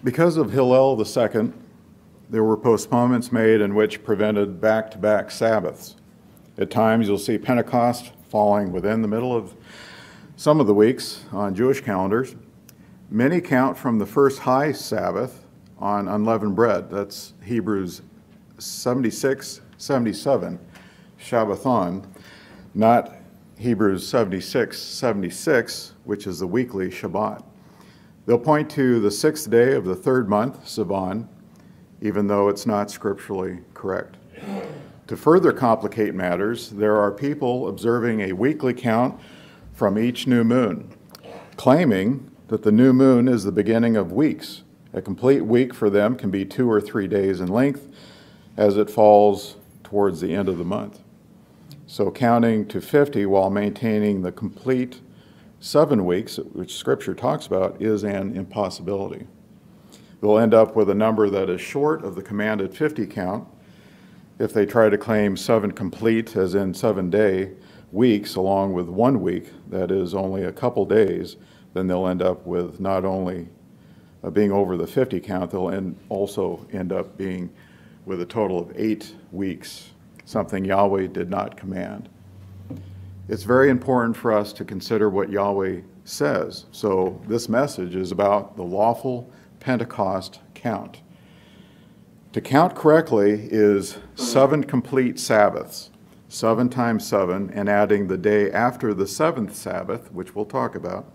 Because of Hillel II, there were postponements made in which prevented back-to-back Sabbaths. At times, you'll see Pentecost falling within the middle of some of the weeks on Jewish calendars. Many count from the first high Sabbath on unleavened bread. That's Hebrews 76-77, Shabbathon, not Hebrews 76-76, which is the weekly Shabbat. They'll point to the sixth day of the third month, Sivan, even though it's not scripturally correct. To further complicate matters, there are people observing a weekly count from each new moon, claiming that the new moon is the beginning of weeks. A complete week for them can be 2 or 3 days in length as it falls towards the end of the month. So counting to 50 while maintaining the complete 7 weeks, which Scripture talks about, is an impossibility. They'll end up with a number that is short of the commanded 50 count. If they try to claim 7 complete, as in 7-day weeks, along with 1 week that is only a couple days, then they'll end up with not only being over the 50 count, they'll also end up being with a total of 8 weeks, something Yahweh did not command. It's very important for us to consider what Yahweh says. So this message is about the lawful Pentecost count. To count correctly is 7 complete Sabbaths, 7 times 7, and adding the day after the 7th Sabbath, which we'll talk about,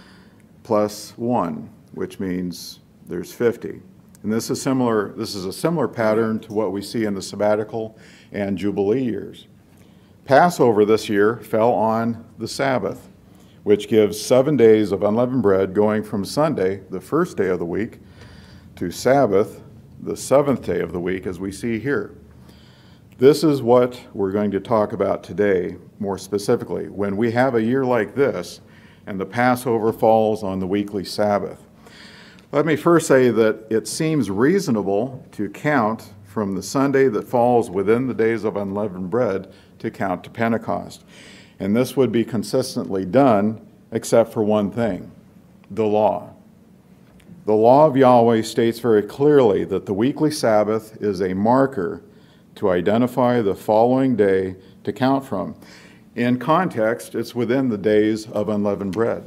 plus 1, which means there's 50. And this is a similar pattern to what we see in the sabbatical and Jubilee years. Passover this year fell on the Sabbath, which gives 7 days of unleavened bread going from Sunday, the first day of the week, to Sabbath, the 7th day of the week, as we see here. This is what we're going to talk about today, more specifically. When we have a year like this, and the Passover falls on the weekly Sabbath. Let me first say that it seems reasonable to count from the Sunday that falls within the days of unleavened bread to count to Pentecost. And this would be consistently done except for one thing, the law. The law of Yahweh states very clearly that the weekly Sabbath is a marker to identify the following day to count from. In context, it's within the days of unleavened bread.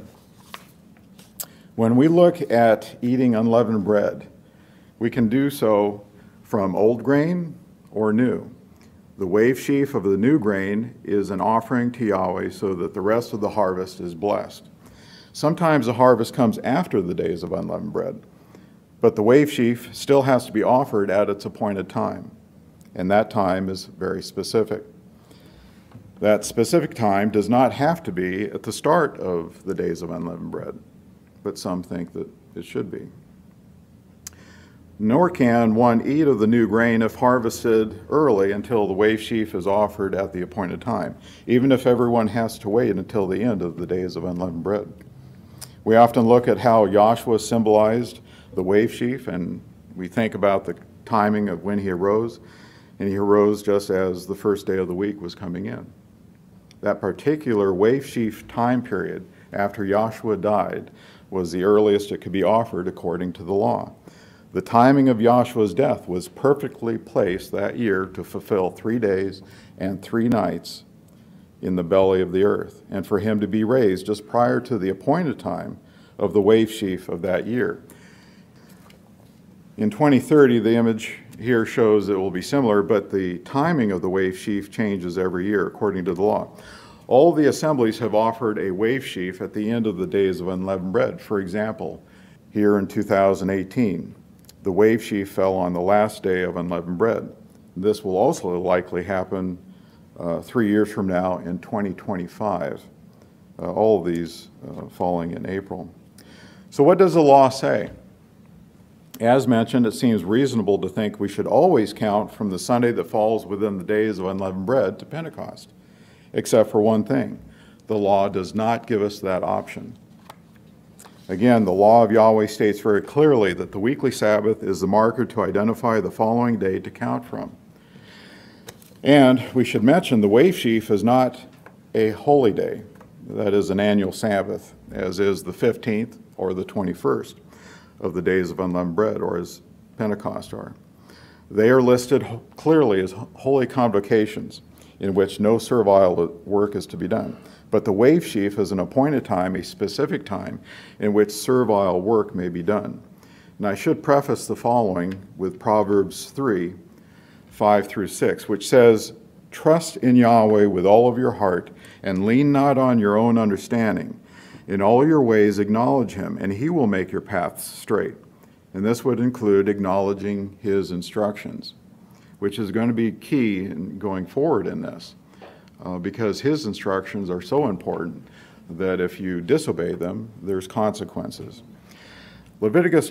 When we look at eating unleavened bread, we can do so from old grain or new. The wave sheaf of the new grain is an offering to Yahweh so that the rest of the harvest is blessed. Sometimes the harvest comes after the days of unleavened bread, but the wave sheaf still has to be offered at its appointed time, and that time is very specific. That specific time does not have to be at the start of the days of unleavened bread, but some think that it should be. Nor can one eat of the new grain if harvested early until the wave sheaf is offered at the appointed time, even if everyone has to wait until the end of the days of unleavened bread. We often look at how Joshua symbolized the wave sheaf, and we think about the timing of when he arose, and he arose just as the first day of the week was coming in. That particular wave sheaf time period after Joshua died was the earliest it could be offered according to the law. The timing of Joshua's death was perfectly placed that year to fulfill 3 days and 3 nights in the belly of the earth, and for him to be raised just prior to the appointed time of the wave sheaf of that year. In 2030, the image here shows it will be similar, but the timing of the wave sheaf changes every year according to the law. All the assemblies have offered a wave sheaf at the end of the days of unleavened bread. For example, here in 2018, the wave sheaf fell on the last day of unleavened bread. This will also likely happen 3 years from now in 2025. All of these falling in April. So what does the law say? As mentioned, it seems reasonable to think we should always count from the Sunday that falls within the days of unleavened bread to Pentecost, except for one thing. The law does not give us that option. Again, the law of Yahweh states very clearly that the weekly Sabbath is the marker to identify the following day to count from. And we should mention the wave sheaf is not a holy day. That is an annual Sabbath, as is the 15th or the 21st. of the days of unleavened bread, or as Pentecost are. They are listed clearly as holy convocations in which no servile work is to be done. But the wave sheaf is an appointed time, a specific time, in which servile work may be done. And I should preface the following with Proverbs 3, 5 through 6, which says, "Trust in Yahweh with all of your heart, and lean not on your own understanding. In all your ways acknowledge him, and he will make your paths straight." And this would include acknowledging his instructions, which is going to be key in going forward in this, because his instructions are so important that if you disobey them, there's consequences. Leviticus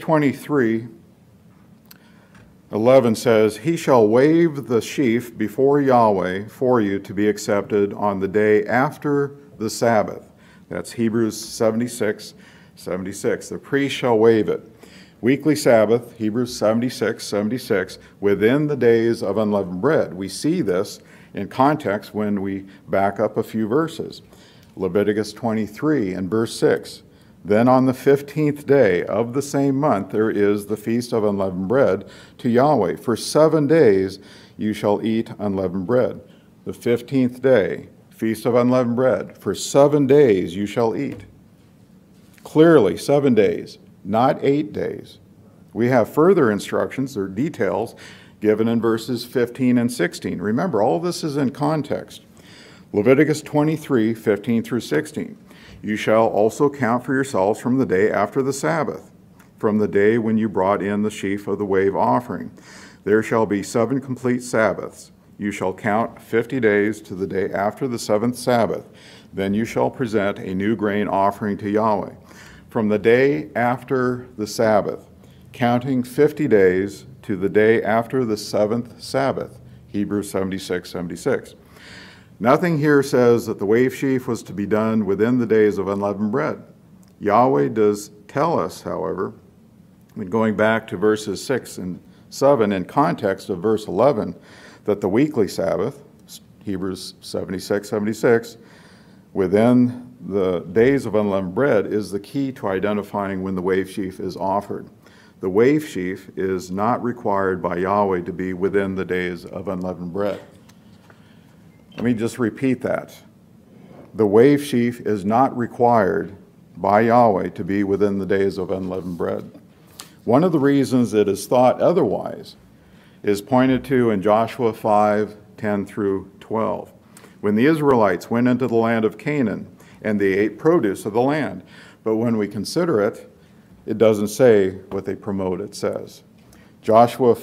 23:11 says, "He shall wave the sheaf before Yahweh for you to be accepted on the day after the Sabbath." That's Hebrews 76:76. The priest shall wave it. Weekly Sabbath, Hebrews 76:76, within the days of unleavened bread. We see this in context when we back up a few verses. Leviticus 23 and verse 6. "Then on the 15th day of the same month there is the feast of unleavened bread to Yahweh. For 7 days you shall eat unleavened bread." The 15th day, feast of unleavened bread. For 7 days you shall eat. Clearly 7 days, not 8 days. We have further instructions or details given in verses 15 and 16. Remember, all of this is in context. Leviticus 23, 15 through 16. "You shall also count for yourselves from the day after the Sabbath, from the day when you brought in the sheaf of the wave offering. There shall be 7 complete Sabbaths. You shall count 50 days to the day after the 7th Sabbath. Then you shall present a new grain offering to Yahweh. From the day after the Sabbath, counting 50 days to the day after the 7th Sabbath." Hebrews 76:76. Nothing here says that the wave sheaf was to be done within the days of unleavened bread. Yahweh does tell us, however, when going back to verses 6 and 7 in context of verse 11, that the weekly Sabbath, Hebrews 76:76, within the days of unleavened bread is the key to identifying when the wave sheaf is offered. The wave sheaf is not required by Yahweh to be within the days of unleavened bread. Let me just repeat that. The wave sheaf is not required by Yahweh to be within the days of unleavened bread. One of the reasons it is thought otherwise is pointed to in Joshua 5:10 through 12. When the Israelites went into the land of Canaan, and they ate produce of the land. But when we consider it, it doesn't say what they promote, it says. Joshua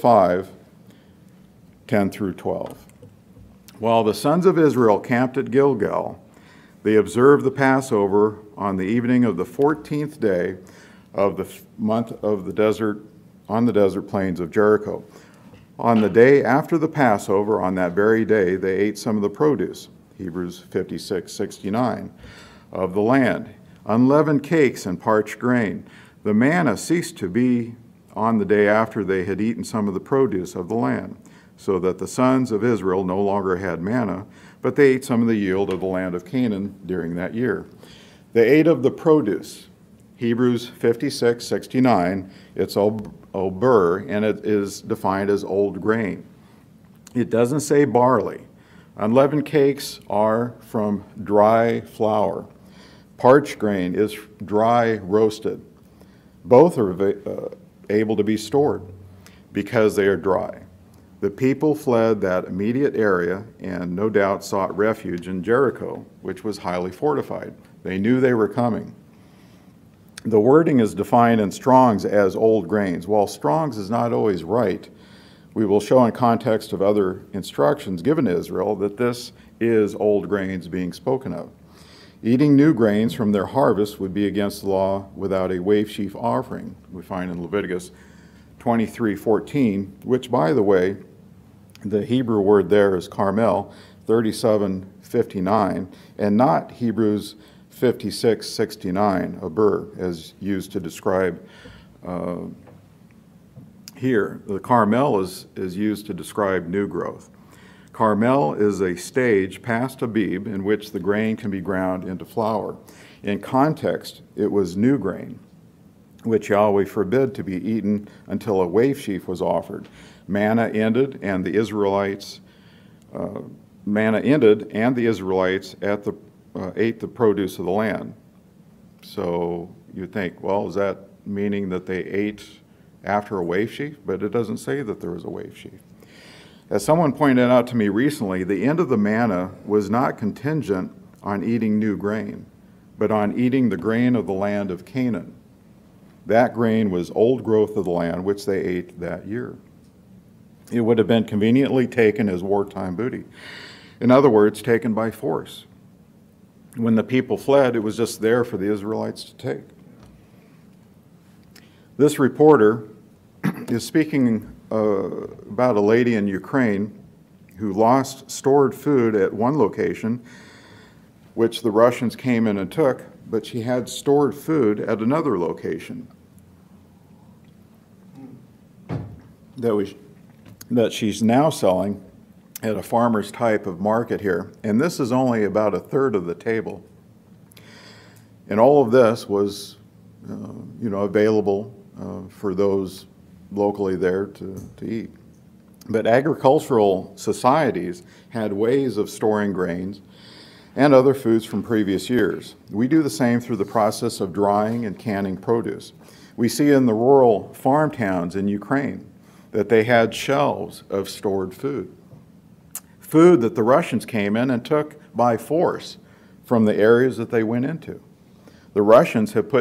5:10 through 12. "While the sons of Israel camped at Gilgal, they observed the Passover on the evening of the 14th day of the month of the desert, on the desert plains of Jericho. On the day after the Passover, on that very day, they ate some of the produce," Hebrews 56:69, "of the land, unleavened cakes and parched grain. The manna ceased to be on the day after they had eaten some of the produce of the land, so that the sons of Israel no longer had manna, but they ate some of the yield of the land of Canaan during that year. They ate of the produce," Hebrews 56:69, it's ober, and it is defined as old grain. It doesn't say barley. Unleavened cakes are from dry flour. Parched grain is dry roasted. Both are able to be stored because they are dry. The people fled that immediate area and no doubt sought refuge in Jericho, which was highly fortified. They knew they were coming. The wording is defined in Strong's as old grains. While Strong's is not always right, we will show in context of other instructions given to Israel that this is old grains being spoken of. Eating new grains from their harvest would be against the law without a wave sheaf offering, we find in Leviticus 23:14, which, by the way, the Hebrew word there is carmel, 37:59, and not Hebrews 56:69, aber, as used to describe here. The carmel is used to describe new growth. Carmel is a stage past Abib in which the grain can be ground into flour. In context, it was new grain. which Yahweh forbid to be eaten until a wave sheaf was offered. Manna ended, and the Israelites ate the produce of the land. So you'd think, well, is that meaning that they ate after a wave sheaf? But it doesn't say that there was a wave sheaf. As someone pointed out to me recently, the end of the manna was not contingent on eating new grain, but on eating the grain of the land of Canaan. That grain was old growth of the land, which they ate that year. It would have been conveniently taken as wartime booty. In other words, taken by force. When the people fled, it was just there for the Israelites to take. This reporter is speaking about a lady in Ukraine who lost stored food at one location, which the Russians came in and took, but she had stored food at another location that she's now selling at a farmer's type of market here. And this is only about a third of the table. And all of this was, available for those locally there to eat. But agricultural societies had ways of storing grains and other foods from previous years. We do the same through the process of drying and canning produce. We see in the rural farm towns in Ukraine that they had shelves of stored food. Food that the Russians came in and took by force from the areas that they went into. The Russians have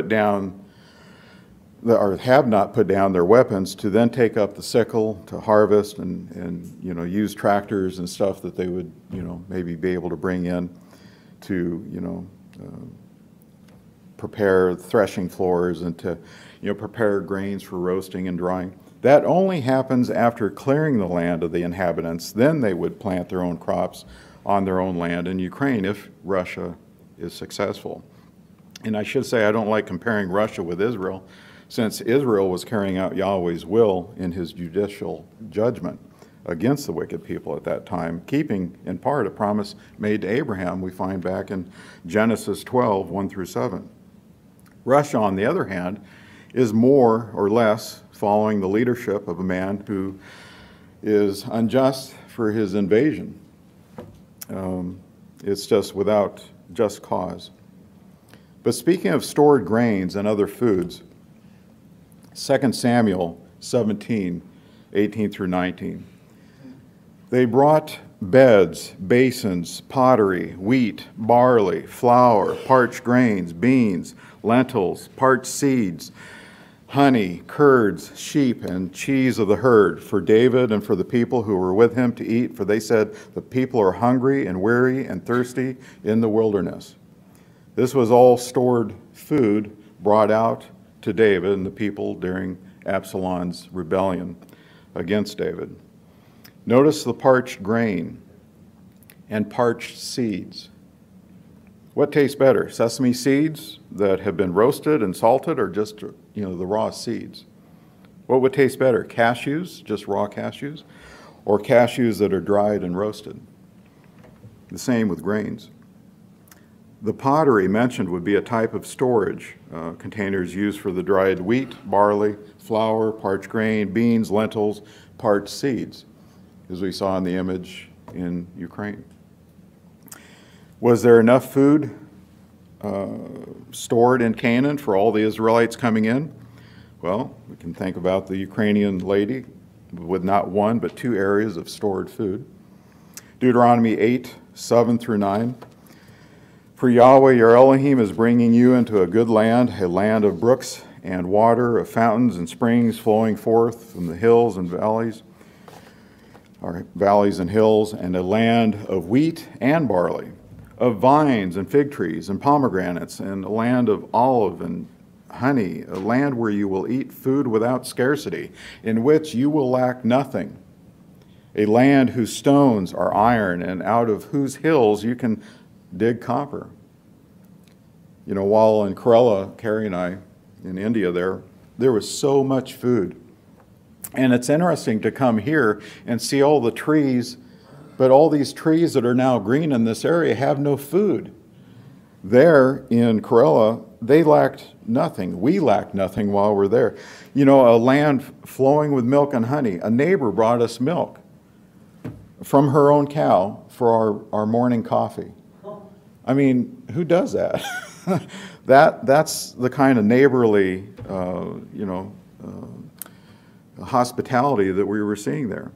have not put down their weapons to then take up the sickle to harvest and use tractors and stuff that they would maybe be able to bring in to prepare threshing floors and to prepare grains for roasting and drying. That only happens after clearing the land of the inhabitants. Then they would plant their own crops on their own land in Ukraine if Russia is successful. And I should say I don't like comparing Russia with Israel, since Israel was carrying out Yahweh's will in his judicial judgment against the wicked people at that time, keeping in part a promise made to Abraham we find back in Genesis 12, 1-7. Russia, on the other hand, is more or less following the leadership of a man who is unjust for his invasion. It's just without just cause. But speaking of stored grains and other foods, 2 Samuel 17, 18-19. They brought beds, basins, pottery, wheat, barley, flour, parched grains, beans, lentils, parched seeds, honey, curds, sheep, and cheese of the herd for David and for the people who were with him to eat, for they said, the people are hungry and weary and thirsty in the wilderness. This was all stored food brought out to David and the people during Absalom's rebellion against David. Notice the parched grain and parched seeds. What tastes better, sesame seeds that have been roasted and salted, or just the raw seeds? What would taste better, cashews, just raw cashews, or cashews that are dried and roasted? The same with grains. The pottery mentioned would be a type of storage containers used for the dried wheat, barley, flour, parched grain, beans, lentils, parched seeds, as we saw in the image in Ukraine. Was there enough food stored in Canaan for all the Israelites coming in? Well, we can think about the Ukrainian lady with not one but two areas of stored food. Deuteronomy 8, 7-9. For Yahweh your Elohim is bringing you into a good land, a land of brooks and water, of fountains and springs flowing forth from the hills and valleys, or valleys and hills, and a land of wheat and barley, of vines and fig trees and pomegranates, and a land of olive and honey, a land where you will eat food without scarcity, in which you will lack nothing, a land whose stones are iron, and out of whose hills you can dig copper. While in Kerala, Carrie and I, in India there was so much food. And it's interesting to come here and see all the trees, but all these trees that are now green in this area have no food. There in Corella, they lacked nothing. We lacked nothing while we're there. You know, a land flowing with milk and honey. A neighbor brought us milk from her own cow for our morning coffee. I mean, who does that? That's the kind of neighborly, hospitality that we were seeing there.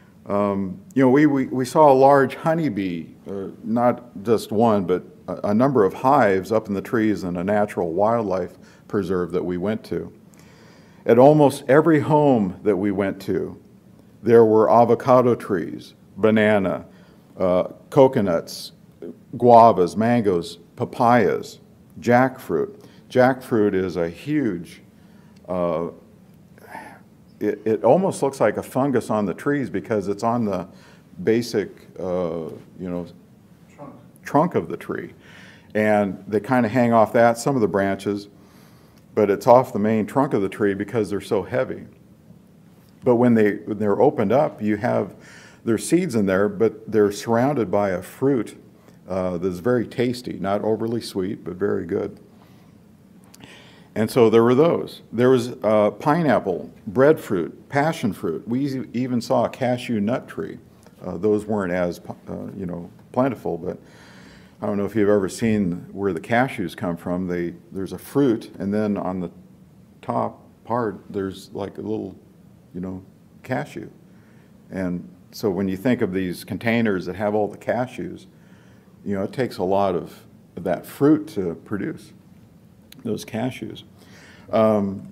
We saw a large honeybee, not just one, but a number of hives up in the trees in a natural wildlife preserve that we went to. At almost every home that we went to, there were avocado trees, banana, coconuts, guavas, mangoes, papayas, jackfruit. Jackfruit is a huge, it almost looks like a fungus on the trees because it's on the basic, trunk of the tree. And they kind of hang off that, some of the branches, but it's off the main trunk of the tree because they're so heavy. But when they're opened up, there's seeds in there, but they're surrounded by a fruit that's very tasty, not overly sweet, but very good. And so there were those. There was pineapple, breadfruit, passion fruit. We even saw a cashew nut tree. Those weren't as, plentiful, but I don't know if you've ever seen where the cashews come from. There's a fruit, and then on the top part, there's like a little, cashew. And so when you think of these containers that have all the cashews, it takes a lot of that fruit to produce those cashews. And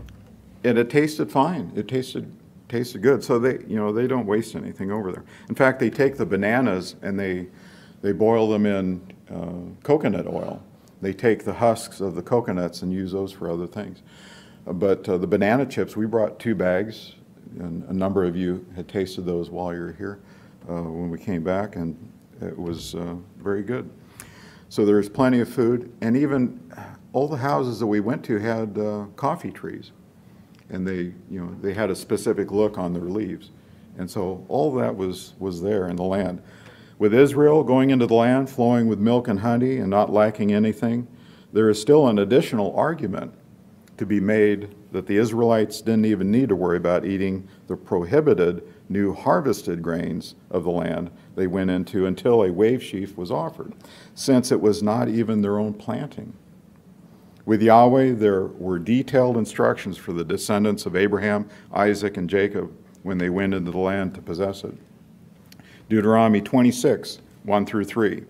it tasted fine. It tasted good. So they don't waste anything over there. In fact, they take the bananas and they boil them in coconut oil. They take the husks of the coconuts and use those for other things. But the banana chips, we brought 2 bags, and a number of you had tasted those while you were here when we came back, and it was very good. So there's plenty of food, and even all the houses that we went to had coffee trees, and they had a specific look on their leaves, and so all that was there in the land. With Israel going into the land, flowing with milk and honey and not lacking anything, there is still an additional argument to be made that the Israelites didn't even need to worry about eating the prohibited new harvested grains of the land they went into until a wave sheaf was offered, since it was not even their own planting. With Yahweh, there were detailed instructions for the descendants of Abraham, Isaac, and Jacob when they went into the land to possess it. Deuteronomy 26, 1 through 3.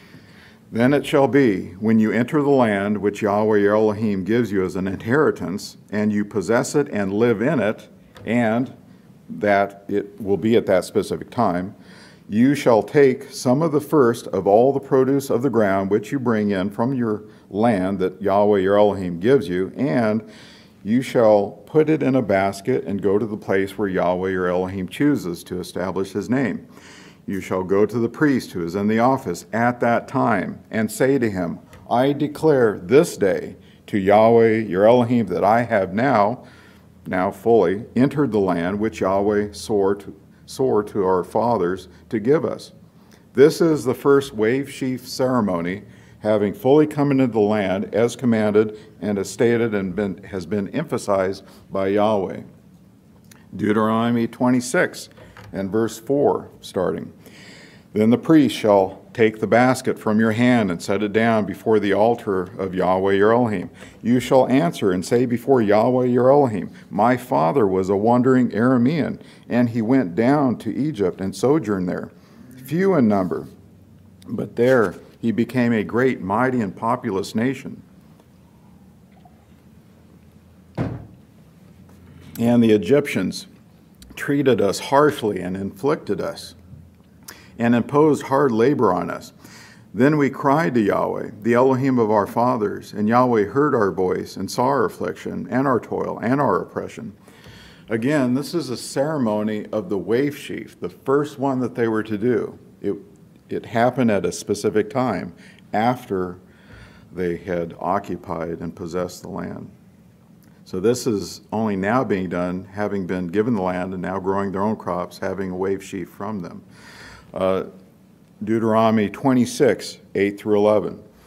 Then it shall be, when you enter the land which Yahweh your Elohim gives you as an inheritance, and you possess it and live in it, and that it will be at that specific time, you shall take some of the first of all the produce of the ground which you bring in from your land that Yahweh your Elohim gives you, and you shall put it in a basket and go to the place where Yahweh your Elohim chooses to establish his name. You shall go to the priest who is in the office at that time and say to him, I declare this day to Yahweh your Elohim that I have now fully entered the land which Yahweh swore to our fathers to give us. This is the first wave sheaf ceremony, having fully come into the land as commanded and as stated and has been emphasized by Yahweh. Deuteronomy 26 and verse 4 starting. Then the priest shall take the basket from your hand and set it down before the altar of Yahweh your Elohim. You shall answer and say before Yahweh your Elohim, my father was a wandering Aramean, and he went down to Egypt and sojourned there, few in number, but there he became a great, mighty, and populous nation. And the Egyptians treated us harshly and afflicted us and imposed hard labor on us. Then we cried to Yahweh, the Elohim of our fathers, and Yahweh heard our voice and saw our affliction and our toil and our oppression. Again, this is a ceremony of the wave sheaf, the first one that they were to do. It happened at a specific time after they had occupied and possessed the land. So this is only now being done, having been given the land and now growing their own crops, having a wave sheaf from them. Deuteronomy 26, 8 through 11.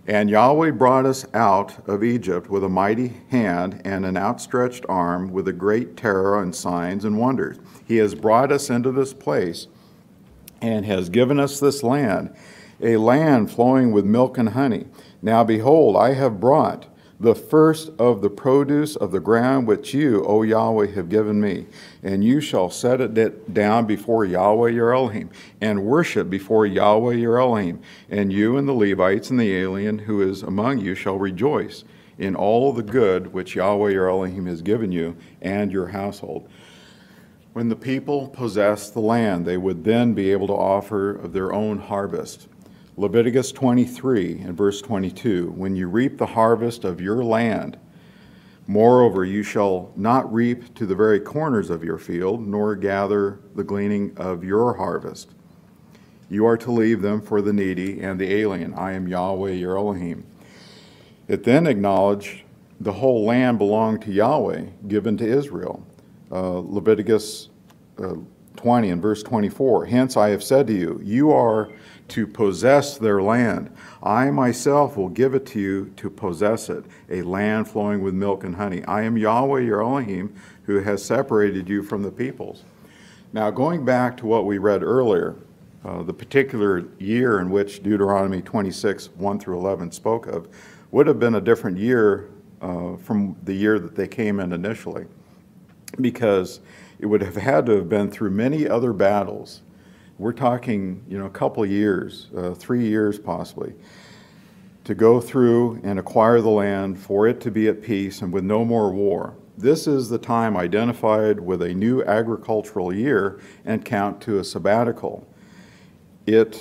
And Yahweh brought us out of Egypt with a mighty hand and an outstretched arm, with a great terror and signs and wonders. He has brought us into this place and has given us this land, a land flowing with milk and honey. Now behold, I have brought the first of the produce of the ground which you, O Yahweh, have given me. And you shall set it down before Yahweh your Elohim, and worship before Yahweh your Elohim. And you and the Levites and the alien who is among you shall rejoice in all the good which Yahweh your Elohim has given you and your household. When the people possessed the land, they would then be able to offer of their own harvest. Leviticus 23 and verse 22, when you reap the harvest of your land, moreover, you shall not reap to the very corners of your field, nor gather the gleaning of your harvest. You are to leave them for the needy and the alien. I am Yahweh your Elohim. It then acknowledged the whole land belonged to Yahweh, given to Israel. Leviticus 20 and verse 24, hence I have said to you, you are to possess their land. I myself will give it to you to possess it, a land flowing with milk and honey. I am Yahweh your Elohim, who has separated you from the peoples. Now, going back to what we read earlier, the particular year in which Deuteronomy 26, 1 through 11 spoke of, would have been a different year from the year that they came in initially, because it would have had to have been through many other battles. We're talking, a couple years, 3 years possibly, to go through and acquire the land, for it to be at peace and with no more war. This is the time identified with a new agricultural year and count to a sabbatical. It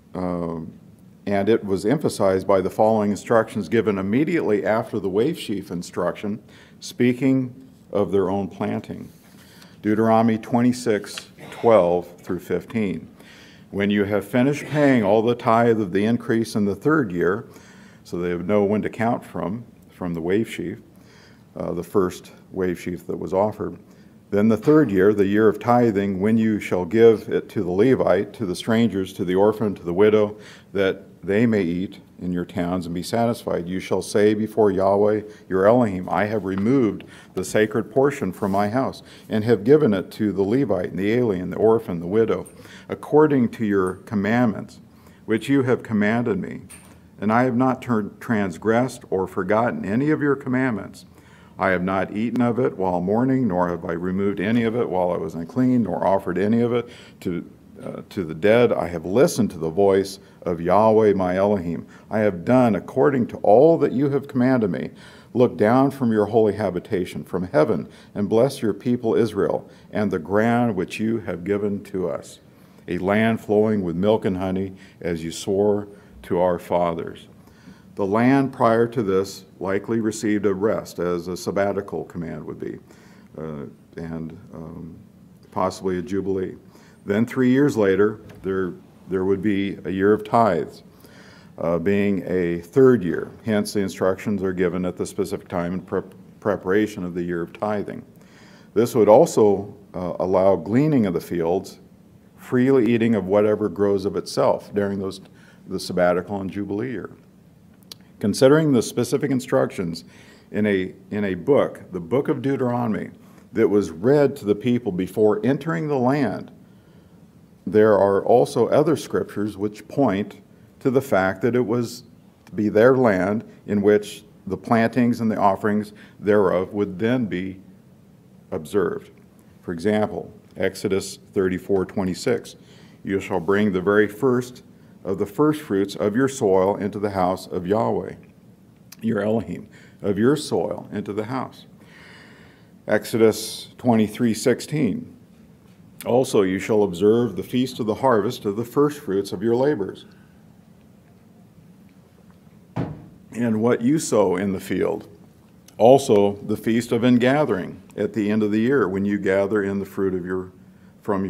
was emphasized by the following instructions given immediately after the wave sheaf instruction, speaking of their own planting. Deuteronomy 26, 12 through 15. When you have finished paying all the tithe of the increase in the third year, so they would know when to count from the wave sheaf, the first wave sheaf that was offered. Then the third year, the year of tithing, when you shall give it to the Levite, to the strangers, to the orphan, to the widow, that they may eat in your towns and be satisfied. You shall say before Yahweh your Elohim, I have removed the sacred portion from my house, and have given it to the Levite, and the alien, the orphan, the widow, according to your commandments, which you have commanded me. And I have not transgressed or forgotten any of your commandments. I have not eaten of it while mourning, nor have I removed any of it while I was unclean, nor offered any of it to the dead. I have listened to the voice of Yahweh my Elohim. I have done according to all that you have commanded me. Look down from your holy habitation, from heaven, and bless your people Israel, and the ground which you have given to us, a land flowing with milk and honey, as you swore to our fathers. The land prior to this likely received a rest, as a sabbatical command would be, and possibly a jubilee. Then 3 years later, there would be a year of tithes, being a third year. Hence, the instructions are given at the specific time in preparation of the year of tithing. This would also allow gleaning of the fields, freely eating of whatever grows of itself during the sabbatical and jubilee year. Considering the specific instructions in a book, the book of Deuteronomy, that was read to the people before entering the land, there are also other scriptures which point to the fact that it was to be their land in which the plantings and the offerings thereof would then be observed. For example, Exodus 34:26, you shall bring the very first of the first fruits of your soil into the house of Yahweh, your Elohim, of your soil into the house. Exodus 23:16, also you shall observe the feast of the harvest of the first fruits of your labors, and what you sow in the field. Also the feast of ingathering at the end of the year, when you gather in the fruit of from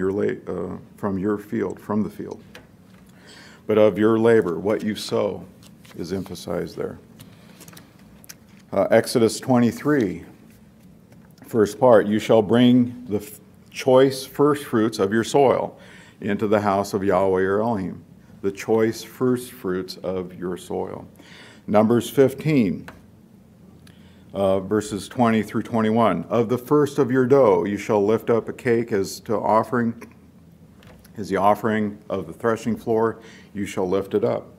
the field. But of your labor, what you sow is emphasized there. Exodus 23, first part, you shall bring the choice first fruits of your soil into the house of Yahweh your Elohim, the choice first fruits of your soil. Numbers 15, verses 20 through 21. Of the first of your dough you shall lift up a cake as the offering of the threshing floor, you shall lift it up.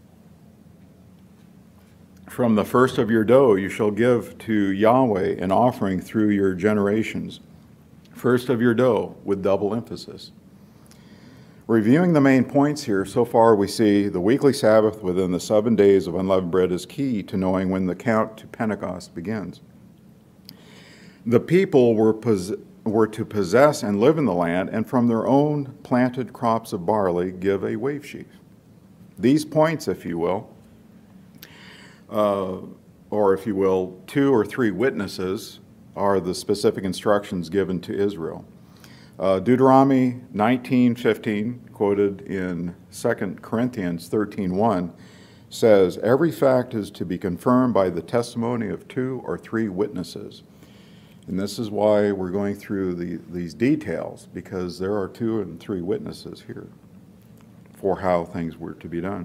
From the first of your dough you shall give to Yahweh an offering through your generations. First of your dough, with double emphasis. Reviewing the main points here, so far we see the weekly Sabbath within the 7 days of unleavened bread is key to knowing when the count to Pentecost begins. The people were to possess and live in the land, and from their own planted crops of barley give a wave sheaf. These points, if you will, or if you will, 2 or 3 witnesses are the specific instructions given to Israel. Deuteronomy 19:15, quoted in 2 Corinthians 13:1, says, "Every fact is to be confirmed by the testimony of 2 or 3 witnesses." And this is why we're going through these details, because there are 2 and 3 witnesses here for how things were to be done.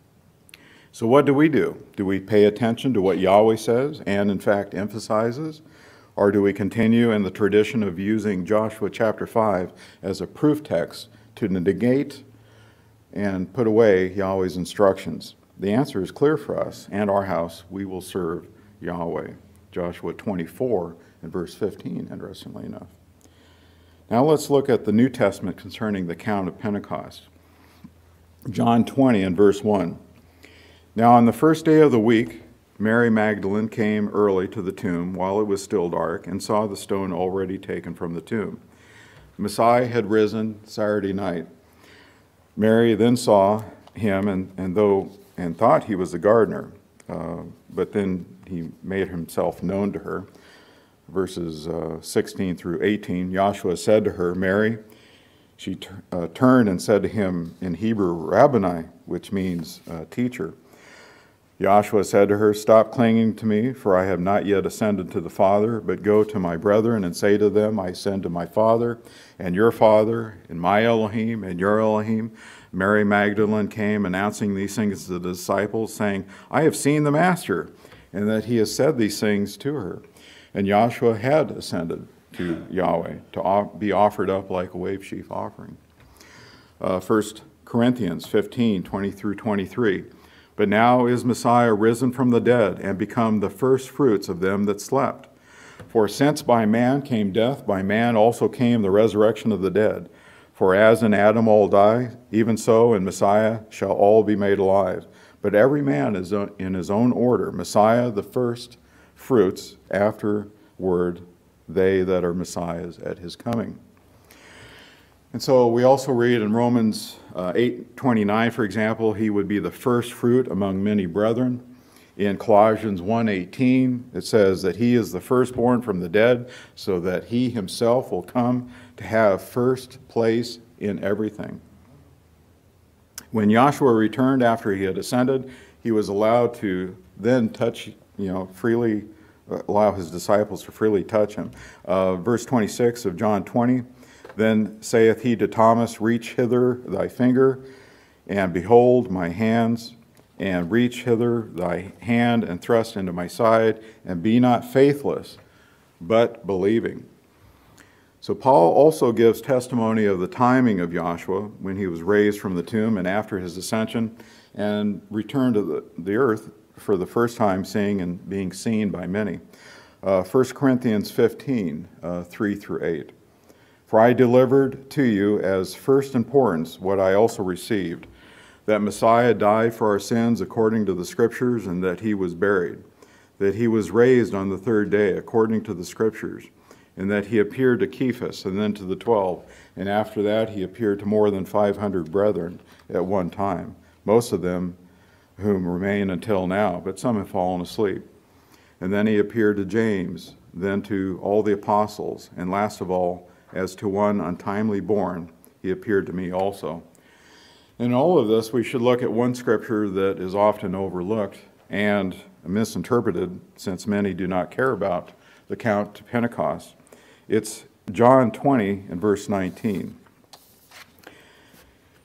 So what do? Do we pay attention to what Yahweh says and in fact emphasizes? Or do we continue in the tradition of using Joshua chapter 5 as a proof text to negate and put away Yahweh's instructions? The answer is clear for us and our house. We will serve Yahweh. Joshua 24 and verse 15, interestingly enough. Now let's look at the New Testament concerning the count of Pentecost. John 20 and verse 1. Now on the first day of the week, Mary Magdalene came early to the tomb while it was still dark and saw the stone already taken from the tomb. Messiah had risen Saturday night. Mary then saw him and thought he was the gardener, but then he made himself known to her. Verses 16 through 18, Joshua said to her, "Mary." She turned and said to him in Hebrew, "Rabboni," which means teacher. Joshua said to her, "Stop clinging to me, for I have not yet ascended to the Father, but go to my brethren and say to them, I ascend to my Father and your Father, and my Elohim and your Elohim." Mary Magdalene came announcing these things to the disciples, saying, "I have seen the Master," and that he has said these things to her. And Joshua had ascended to Yahweh to be offered up like a wave sheaf offering. 1 Corinthians 15, 20 through 23. "But now is Messiah risen from the dead and become the first fruits of them that slept. For since by man came death, by man also came the resurrection of the dead. For as in Adam all die, even so in Messiah shall all be made alive. But every man is in his own order, Messiah the first fruits, afterward they that are Messiahs at his coming." And so we also read in Romans 8:29, for example, he would be the first fruit among many brethren. In Colossians 1:18, it says that he is the firstborn from the dead, so that he himself will come to have first place in everything. When Joshua returned after he had ascended, he was allowed to then touch, freely, allow his disciples to freely touch him. Verse 26 of John 20, "Then saith he to Thomas, Reach hither thy finger, and behold my hands, and reach hither thy hand, and thrust into my side, and be not faithless, but believing." So Paul also gives testimony of the timing of Joshua when he was raised from the tomb and after his ascension and returned to the earth for the first time, seeing and being seen by many. 1 Corinthians 15, 3 through 8. "For I delivered to you as first importance what I also received, that Messiah died for our sins according to the Scriptures, and that he was buried, that he was raised on the 3rd day according to the Scriptures, and that he appeared to Cephas and then to the 12, and after that he appeared to more than 500 brethren at one time, most of them whom remain until now, but some have fallen asleep. And then he appeared to James, then to all the apostles, and last of all, as to one untimely born, he appeared to me also." In all of this, we should look at one scripture that is often overlooked and misinterpreted, since many do not care about the count to Pentecost. It's John 20 and verse 19.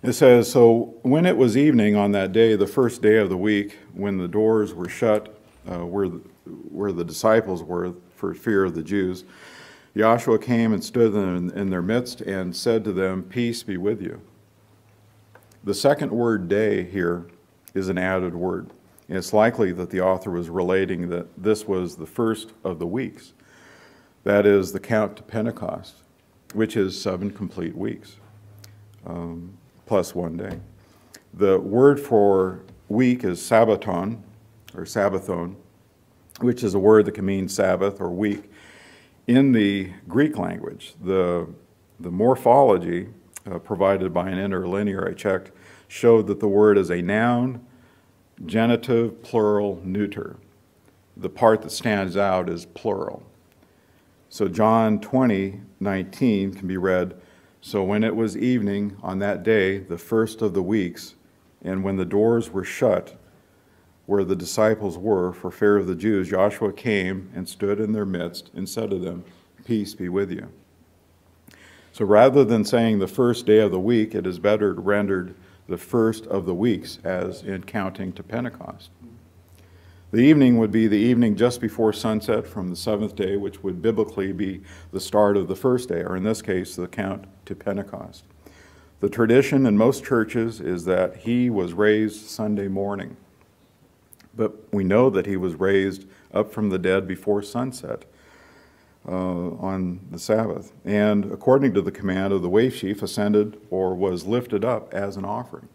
It says, so when it was evening on that day, the first day of the week, when the doors were shut, where the disciples were for fear of the Jews, Joshua came and stood in their midst and said to them, "Peace be with you." The second word day here is an added word. And it's likely that the author was relating that this was the first of the weeks. That is the count to Pentecost, which is 7 complete weeks, plus 1 day. The word for week is Sabbaton, or Sabbathon, which is a word that can mean Sabbath or week. In the Greek language, the morphology provided by an interlinear I checked showed that the word is a noun, genitive, plural, neuter. The part that stands out is plural. So John 20:19 can be read, "So when it was evening on that day, the first of the weeks, and when the doors were shut, where the disciples were for fear of the Jews, Joshua came and stood in their midst and said to them, 'Peace be with you.'" So rather than saying the first day of the week, it is better rendered the first of the weeks, as in counting to Pentecost. The evening would be the evening just before sunset from the seventh day, which would biblically be the start of the first day, or in this case, the count to Pentecost. The tradition in most churches is that he was raised Sunday morning. But we know that he was raised up from the dead before sunset on the Sabbath. And according to the command of the wave chief, ascended or was lifted up as an offering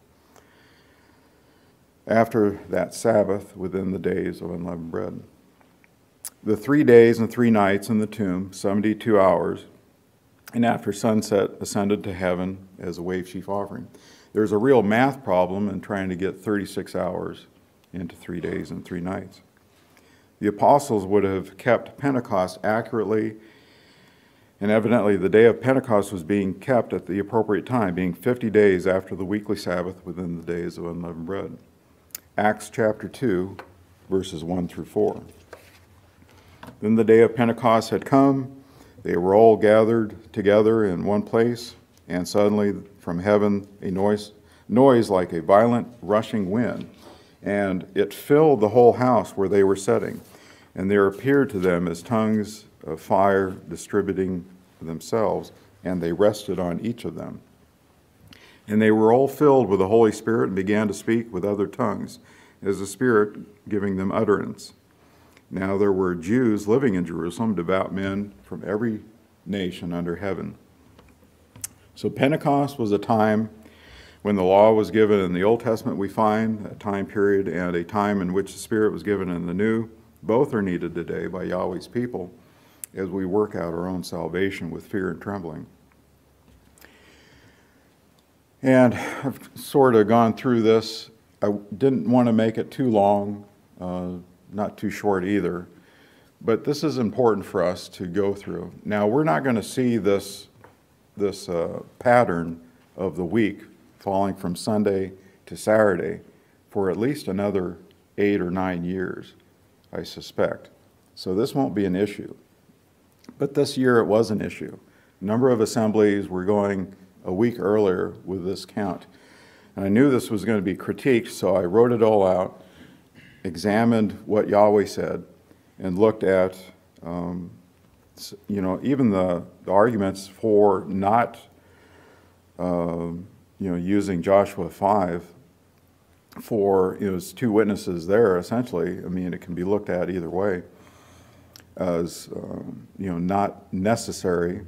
after that Sabbath within the days of unleavened bread. The 3 days and 3 nights in the tomb, 72 hours, and after sunset ascended to heaven as a wave chief offering. There's a real math problem in trying to get 36 hours into 3 days and 3 nights. The apostles would have kept Pentecost accurately, and evidently the day of Pentecost was being kept at the appropriate time, being 50 days after the weekly Sabbath within the days of unleavened bread. Acts chapter 2, verses 1 through 4. Then the day of Pentecost had come. They were all gathered together in one place, and suddenly from heaven a noise like a violent rushing wind, and it filled the whole house where they were sitting. And there appeared to them as tongues of fire distributing themselves, and they rested on each of them. And they were all filled with the Holy Spirit and began to speak with other tongues, as the Spirit giving them utterance. Now there were Jews living in Jerusalem, devout men from every nation under heaven. So Pentecost was a time when the law was given in the Old Testament, we find a time period, and a time in which the Spirit was given in the New. Both are needed today by Yahweh's people as we work out our own salvation with fear and trembling. And I've sort of gone through this. I didn't want to make it too long, not too short either, but this is important for us to go through. Now, we're not going to see this pattern of the week falling from Sunday to Saturday for at least another 8 or 9 years, I suspect. So this won't be an issue. But this year it was an issue. A number of assemblies were going a week earlier with this count. And I knew this was going to be critiqued, so I wrote it all out, examined what Yahweh said, and looked at, even the arguments for not, using Joshua 5 for, it's 2 witnesses there, essentially. I mean, it can be looked at either way as, not necessary,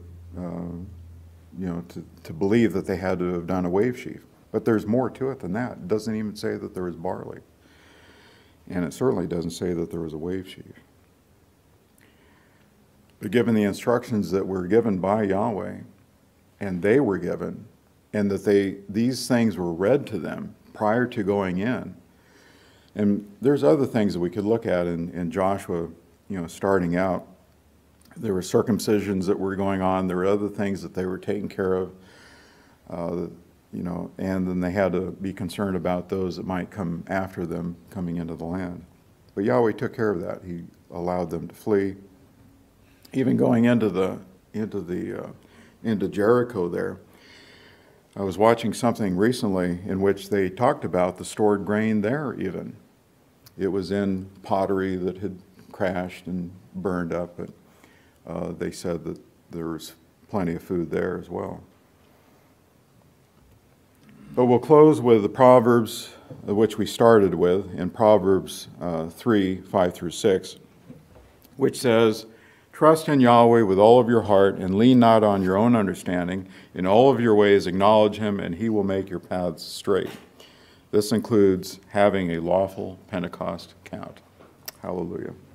to believe that they had to have done a wave sheaf. But there's more to it than that. It doesn't even say that there was barley. And it certainly doesn't say that there was a wave sheaf. But given the instructions that were given by Yahweh, and they were given, and that these things were read to them prior to going in, and there's other things that we could look at in Joshua, starting out. There were circumcisions that were going on. There were other things that they were taking care of, and then they had to be concerned about those that might come after them coming into the land. But Yahweh took care of that. He allowed them to flee. Even going into Jericho there, I was watching something recently in which they talked about the stored grain there even. It was in pottery that had crashed and burned up, but they said that there was plenty of food there as well. But we'll close with the Proverbs, which we started with, in Proverbs 3, 5 through 6, which says, "Trust in Yahweh with all of your heart and lean not on your own understanding. In all of your ways acknowledge him, and he will make your paths straight." This includes having a lawful Pentecost count. Hallelujah.